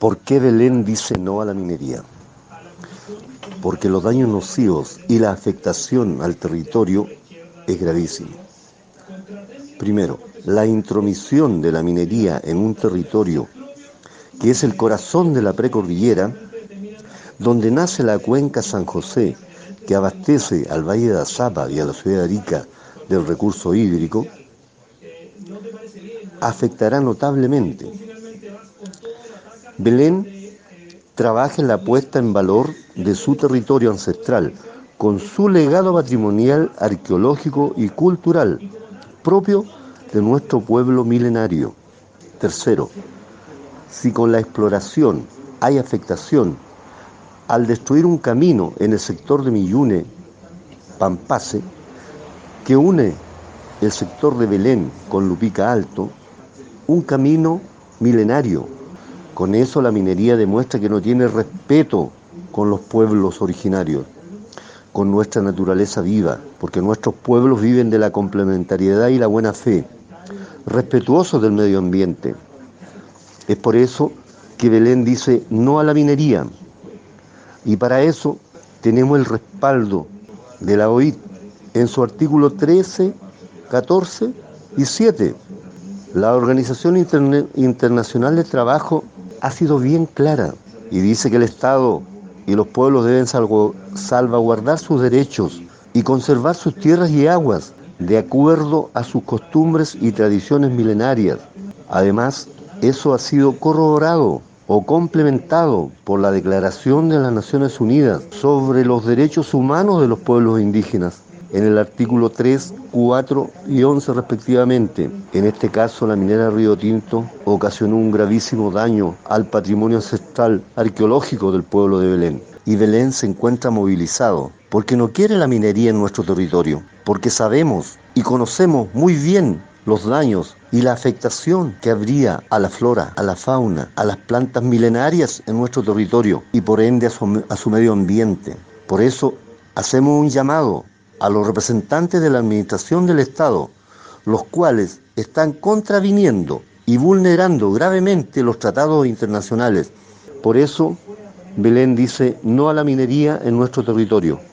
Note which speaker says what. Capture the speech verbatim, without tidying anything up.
Speaker 1: ¿Por qué Belén dice no a la minería? Porque los daños nocivos y la afectación al territorio es gravísimo. Primero, la intromisión de la minería en un territorio que es el corazón de la precordillera, donde nace la cuenca San José, que abastece al Valle de Azapa y a la ciudad de Arica del recurso hídrico, afectará notablemente. Belén trabaja en la puesta en valor de su territorio ancestral, con su legado patrimonial, arqueológico y cultural, propio de nuestro pueblo milenario. Tercero, si con la exploración hay afectación, al destruir un camino en el sector de Millune, Pampase, que une el sector de Belén con Lupica Alto, un camino milenario. Con eso la minería demuestra que no tiene respeto con los pueblos originarios, con nuestra naturaleza viva, porque nuestros pueblos viven de la complementariedad y la buena fe, respetuosos del medio ambiente. Es por eso que Belén dice no a la minería, y para eso tenemos el respaldo de la O I T en su artículo trece, catorce y siete. La Organización Interne- Internacional del Trabajo ha sido bien clara y dice que el Estado y los pueblos deben salvo- salvaguardar sus derechos y conservar sus tierras y aguas de acuerdo a sus costumbres y tradiciones milenarias. Además, eso ha sido corroborado o complementado por la Declaración de las Naciones Unidas sobre los derechos humanos de los pueblos indígenas, en el artículo tres, cuatro y once respectivamente. En este caso, la minera Río Tinto ocasionó un gravísimo daño al patrimonio ancestral arqueológico del pueblo de Belén. Y Belén se encuentra movilizado porque no quiere la minería en nuestro territorio, porque sabemos y conocemos muy bien los daños y la afectación que habría a la flora, a la fauna, a las plantas milenarias en nuestro territorio y por ende a su, a su medio ambiente. Por eso hacemos un llamado a los representantes de la administración del Estado, los cuales están contraviniendo y vulnerando gravemente los tratados internacionales. Por eso Belén dice no a la minería en nuestro territorio.